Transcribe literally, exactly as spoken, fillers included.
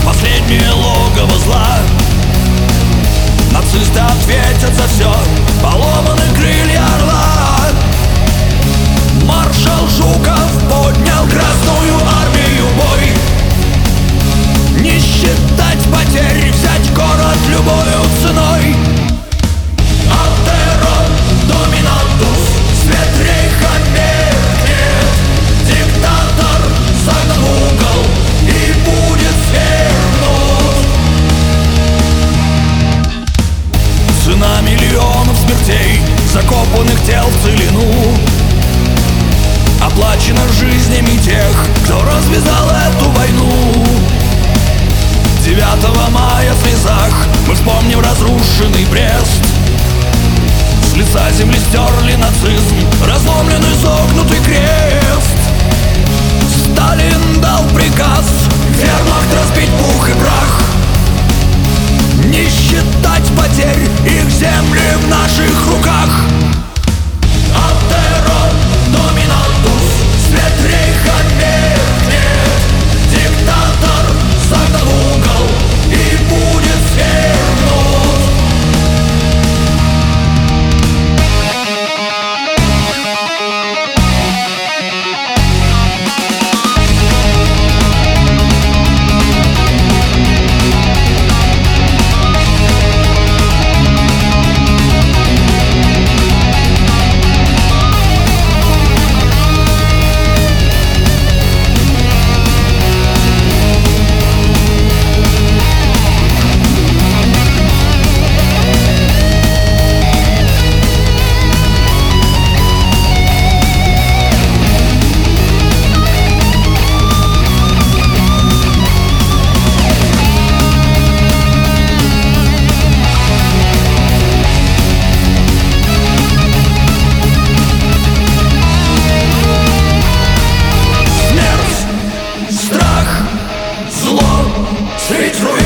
последнее логово зла. Нацисты ответят за все, поломаны крылья орла. Маршал Жуков поднял Красную армию бой. Не считать потерь, взять город любою ценой. Алтеро доминантус, свет рейха меркнет. Диктатор загнан в угол и будет свергнут. Цена миллионов смертей, закопанных тел в целину, оплачена жизнями тех, кто развязал эту войну. Девятого мая в слезах мы вспомним разрушенный Брест. С лица земли стерли нацизм, разломлен изогнутый крест. Сталин дал приказ вермахт разбить пух и прах. Не считать потерь, их земли в наших руках. Алтеро доминантус, свет рейха меркнет. Диктатор загнан в угол и будет свергнут. Средь руин